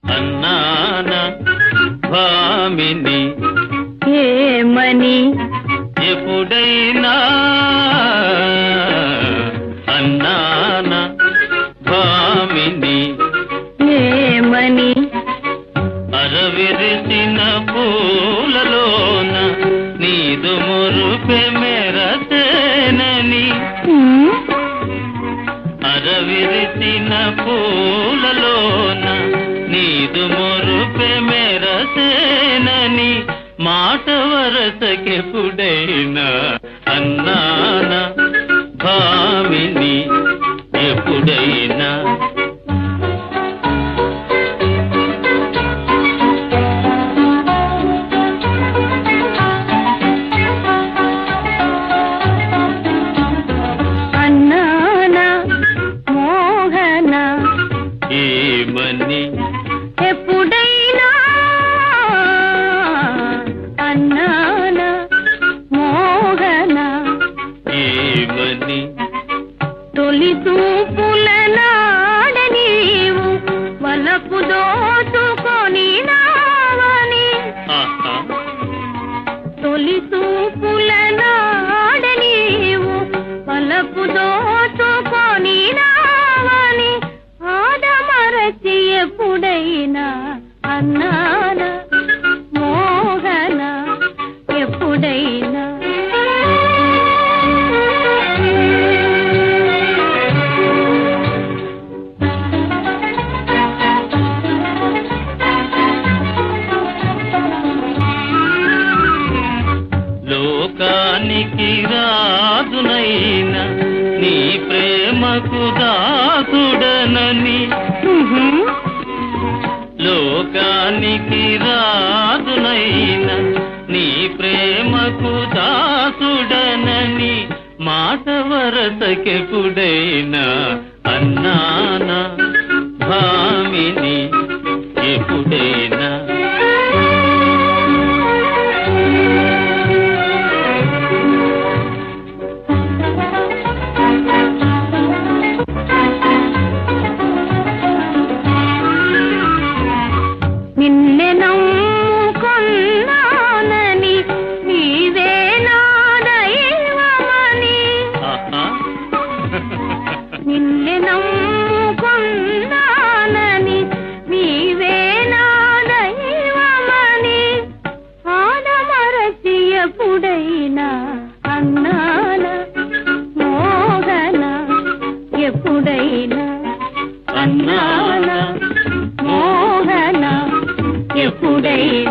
అన్నాన భామిని ఏమని ఎప్పుడైనా అన్నాన భామిని ఏమని అరవిరిసిన పూలలోన నీదు మురుపె మెరసేనని అరవిరిసిన పూలలోన నీదు మురుపె మెరసేనని మాట వరసకెప్పుడైనా అన్నాన భామిని ఎప్పుడైనా ఏమని ఎప్పుడైనా అన్నాన మోహన ఏమని తొలి చూపుల నాడ నీవు వలపు దోచుకొని నావని తొలి చూపుల నాడ నీవు వలపు దోచుకొని నావని ఆడమరచి ఎప్పుడైనా అన్నాన మోహన ఎప్పుడైనా లోకానికి రాజునైనా నీ ప్రేమకు దాసుడనని లోకానికి రాజునైనా నీ ప్రేమకు దాసుడనని మాట వరసకెప్పుడైనా అన్నాన భామిని ఎప్పుడైనా నిన్నే నమ్ముకున్నానని నీవే నా దైవమని నిన్నే నమ్ముకున్నానని నీవే నా దైవమని ఆడమరచి ఎప్పుడైనా అన్నాన మోహన ఎప్పుడైనా అన్నాన మోహన ఎప్పుడైనా